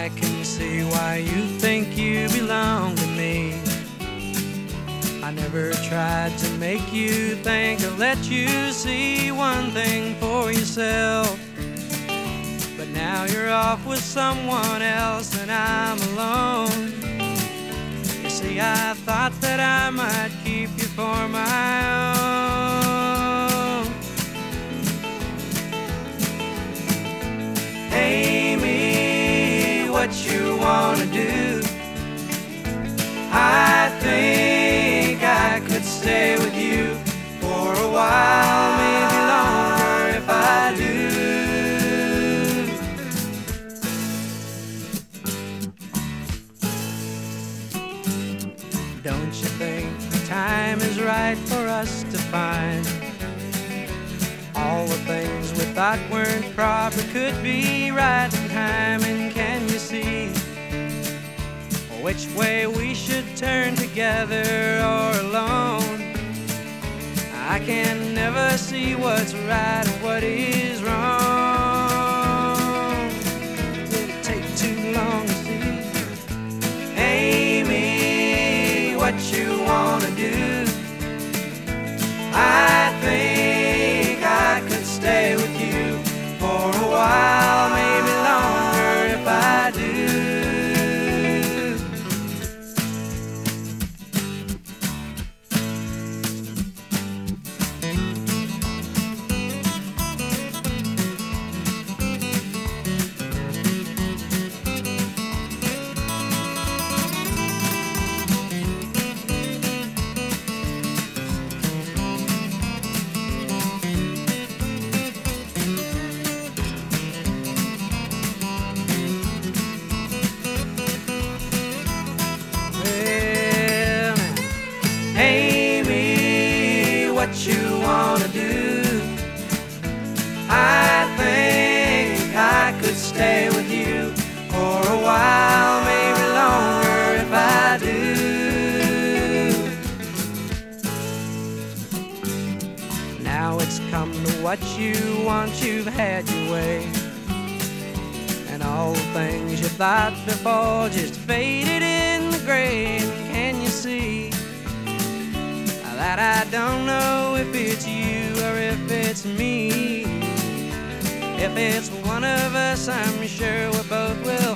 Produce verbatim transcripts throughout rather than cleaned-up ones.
I can see why you think you belong to me. I never tried to make you think or let you see one thing for yourself. But now you're off with someone else and I'm alone. You see, I thought that I might keep you for my own. Amy, what you wanna do? I think I could stay with you for a while, maybe longer if I do. Don't you think the time is right for us to find all the things we thought weren't proper could be right in time? And can you see which way we should turn, together or alone? I can never see what's right and what is wrong. Did it take too long to see? Amy, what you wanna do? I think I could stay with you for a while, maybe longer if I do. Amy, what you wanna do? I think I could stay with you for a while, maybe longer if I do. Now it's come to what you want, you've had your way, and all the things you thought before just faded in the grave. Can you see that I don't know if it's you or if it's me? If it's one of us, I'm sure we both will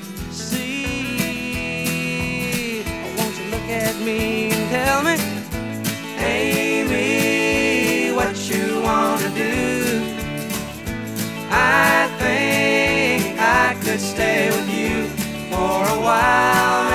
see. Won't you look at me and tell me, Amy, what you wanna do? I think I could stay with you for a while,